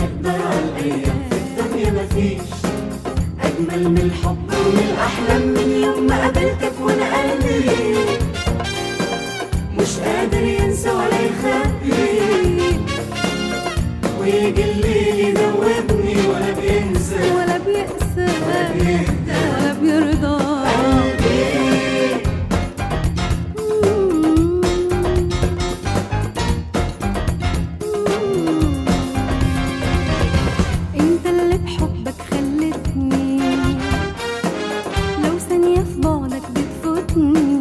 حنقدر عالايام في الدنيا مفيش اجمل من الحب ومن الاحلام. من يوم ما قابلتك وانا قلبي مش قادر ينسى ولا يخبي، ويجي الليل يدوبني ولا بينسى ولا بيقسى ولا بيهدى ولا بيرضى انت اللي بحبك خلتني لو ثانية في بعدك بتفوتني.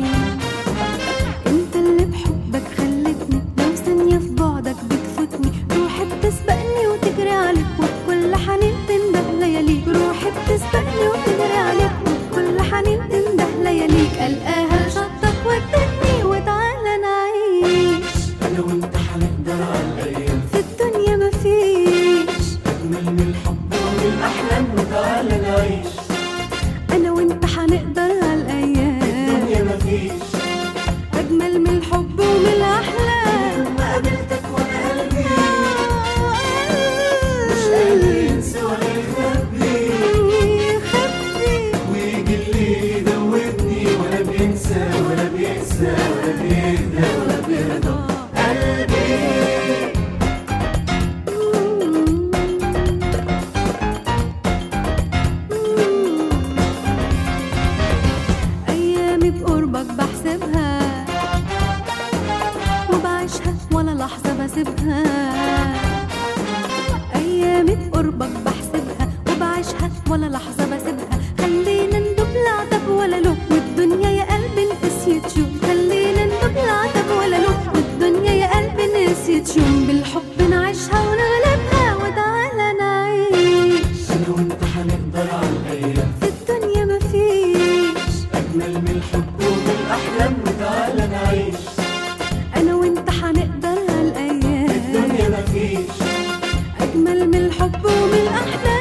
انت اللي بحبك خلتني لو ثانية في بعدك بتفوتني. روحي بتسبقني وتجري عليك وبكل حنين تنده لياليك. روحي بتسبقني وتجري عليك وبكل حنين تنده لياليك. ألقاها لشطك ودتني وتعالى نعيش. انا وانت حنقدر عالايام في الدنيا مفيش اجمل من الحب ومن الاحلام، وتعالى نعيش. أنا وأنت حنقدر عالايام الدنيا مفيش أجمل من الحب ومن الأحلام. يوم ما قابلتك وانا قلبي مش قادر ينسى ولا يخبي، ويجي الليل يدوبني ولا بينسى ولا بيقسى ولا بيهدى ولا بيرضى قلبي. أيامي بقربك بحسبها وبعيشها ولا لحظة بسيبها. أيامي بقربك بحسبها وبعيشها ولا لحظة بسيبها. خلينا ندوب العتب ولا له والدنيا يا قلبي نسيت يوم. خلينا ندوب العتب ولا له والدنيا يا قلبي نسيت يوم. بالحب نعيشها ونغلبها وتعالى نعيش. انا وانت حنقدر عالايام في الدنيا مفيش اجمل من الحب ومن الاحلام، وتعالى نعيش. أنا وأنت حنقدر عالايام الدنيا مفيش أجمل من الحب ومن الأحلام.